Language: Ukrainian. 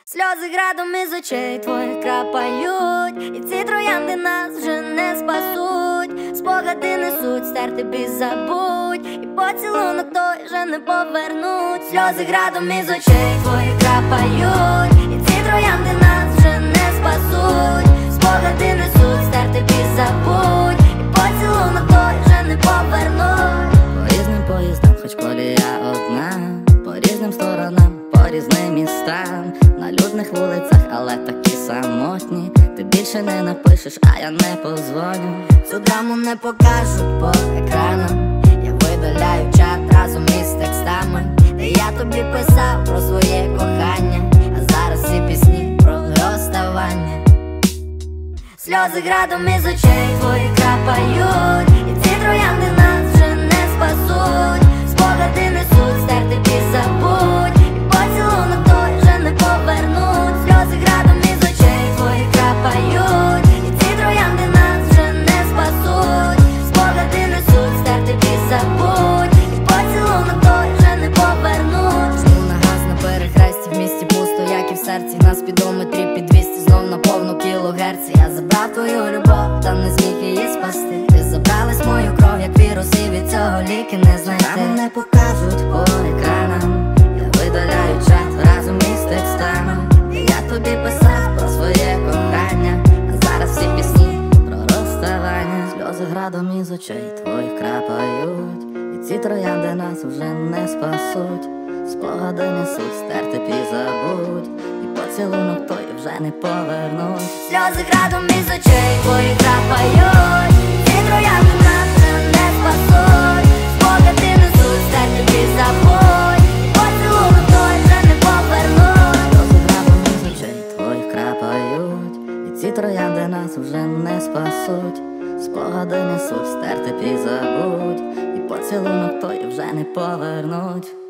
Сльози градом із очей твоїх крапають, і ці троянди нас вже не спасуть. Спогади несуть, стерти бій забудь, і поцілунок той вже не повернуть. Сльози градом із очей твоїх крапають, і ці троянди нас вже не спасуть. Спогади несуть, стерти бій забудь, і поцілунок той вже не повернуть. По різним поїздам, хоч колія одна, по різним сторонам, по різним містам, на людних вулицях, але такі самотні. Ти більше не напишеш, а я не позвоню. Цю драму не покажуть по екранам. Я видаляю чат разом із текстами, де я тобі писав про своє кохання, а зараз всі пісні про розставання. Сльози градом із очей твоїх крапають, і ці троянди нас вже не спасуть. Спогади несуть, стерти бій забудь, і поцілунок той вже не повернуть. Сльози градом із очей твоїх крапають, і ці троянди нас вже не спасуть. Спогади несуть, стерти бій забудь, і поцілунок той вже не повернуть. Жму на газ на перехресті, в місті пусто, як і в серці. На спідометрі під 200, знов на повну кілогерці. Я забрав твою любов, та не зміг її спасти. Ти забралась мою кров, як вірус, і від цього ліки не знайти. Нам не покажуть по екранам. Я видаляю чат разом із текстами, І я тобі писав про своє кохання, а зараз всі пісні про розставання. Сльози градом із очей твоїх крапають, і ці троянди нас вже не спасуть. Спогади несуть, стерти бій забудь, і поцілунок той вже не повернуть. Сльози градом із очей твоїх крапають, ці троянди нас вже не спасуть. Спогади несуть, стерти бій забудь, і поцілунок той вже не повернуть. Сльози градом із очей твоїх крапають, і ці троянди нас вже не спасуть. Спогади несуть, стерти бій забудь, і поцілунок той вже не повернуть.